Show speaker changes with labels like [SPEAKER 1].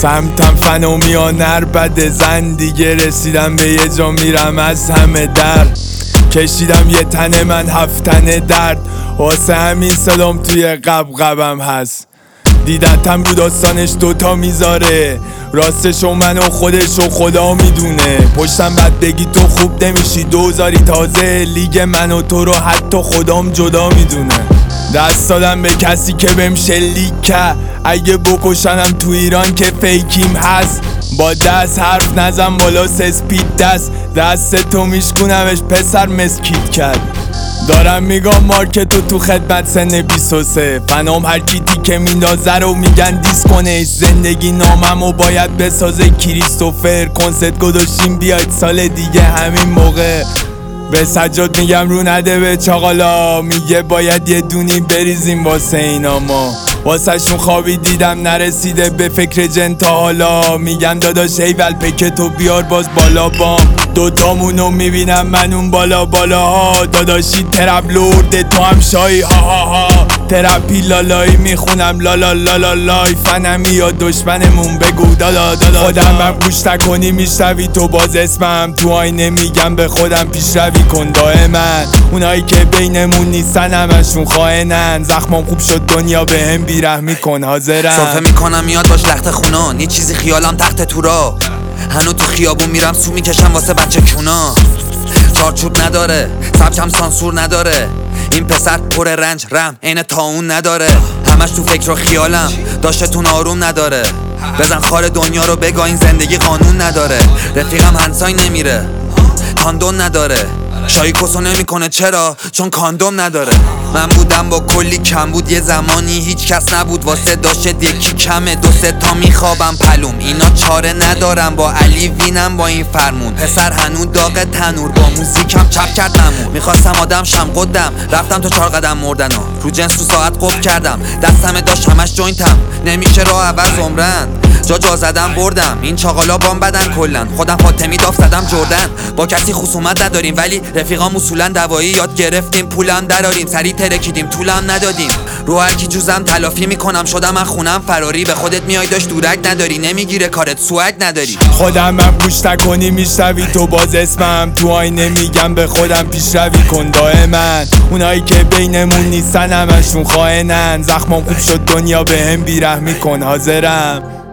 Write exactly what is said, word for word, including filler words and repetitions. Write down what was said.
[SPEAKER 1] سمتم فنا میان نربد زن دیگه رسیدم به یه جا میرم از همه در کشیدم یه تنه من هفتنه درد واسه همین صدام توی قبقبم هست دیدتم رو داستانش دوتا میذاره راستشو من و خودشو خدا میدونه پشتم بد بگی تو خوب نمیشی دوزاری تازه لیگ من و تو رو حتی خدام جدا میدونه دست دادم به کسی که بهم شلیک کرد اگه بکشنم تو ایران که فیکیم هست با دست حرف نزن بالا سسپید دست دست تو میشکونمش پسر مسکیت کرد دارم میگم مارکتو تو خدمت سن بیست و سه فنام هر کی تیکه میندازه رو میگن دیسکنش زندگی ناممو باید بسازه کریستوفر کنسرت گذاشتیم بیاید سال دیگه همین موقع به سجاد میگم رو نده به چاقالا میگه باید یه دونی بریزیم واسه اینا ما واسه شون خوابی دیدم نرسیده به فکر جن تا حالا میگم داداش ایول پکتو بیار باز بالا بام دوتامونو میبینم من اون بالا بالا ها داداشی ترپ لورده تو هم شایی ها ها ها ترپی لالایی میخونم لالا لالا لای فنمی یا دشمنمون بگو دادا دادا خودم هم گوش نکنی میشنوی تو باز اسمم تو آینه میگم به خودم پیشروی کن دائما اونایی که بینمون نیستن همشون خائنن زخمم خوب شد دنیا به هم بیرحمی کن حاضرم
[SPEAKER 2] صرفه میکنم میاد باش لخت خونان یه چیزی خیالم تخت تو را هنو تو خیابون میرم سو میکشم واسه بچه کونا چارچوب نداره سبکم سانسور نداره این پسر پر رنج رم عین تاون نداره همش تو فکر و خیالم داشتتون آروم نداره بزن خار دنیا رو بگا این زندگی قانون نداره رفیقم هنسای نمیره کاندون نداره شایی کسو نمیکنه چرا؟ چون کاندوم نداره من بودم با کلی کم بود یه زمانی هیچ کس نبود واسه داشت یکی کمه دو سه تا میخوابم پلوم اینا چاره ندارم با علی وینم با این فرمون پسر هنو داغ تنور با موزیکم چپ کرد نمون میخواستم آدم شم قدم رفتم تو چهار قدم مردنو رو جنس تو ساعت قفل کردم دستم داشت همش جوینتم نمیشه راه عوض عمرن جا جا زدم بردم این چاقالا بام بدن کلن خودم فاطمی داف زدم جردن با کسی خصومت نداریم ولی رفیقام اصولا دوایی یاد گرفتیم پولم دراریم سری ترکیدیم طولم ندادیم رو هر کی جوزم تلافی میکنم شدم من خونم فراری به خودت میای داشت دورک نداری نمیگیره کارت سوگ نداری
[SPEAKER 1] خودم هم گوش نکنی میشنوی تو باز اسمم تو آینه میگم به خودم پیشروی کن دائما اونایی که بینمون نیستن همشون خائنن زخمم خوب شد دنیا به هم بیرحمی کن حاضرم